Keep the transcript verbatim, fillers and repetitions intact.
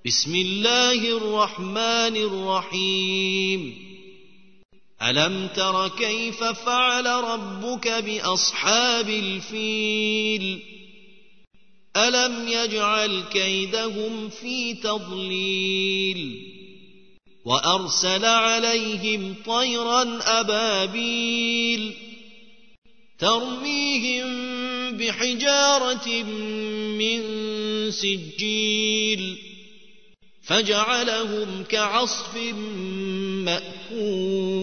بسم الله الرحمن الرحيم ألم تر كيف فعل ربك بأصحاب الفيل ألم يجعل كيدهم في تضليل وأرسل عليهم طيرا أبابيل ترميهم بحجارة من سجيل فجعلهم كعصف مأكول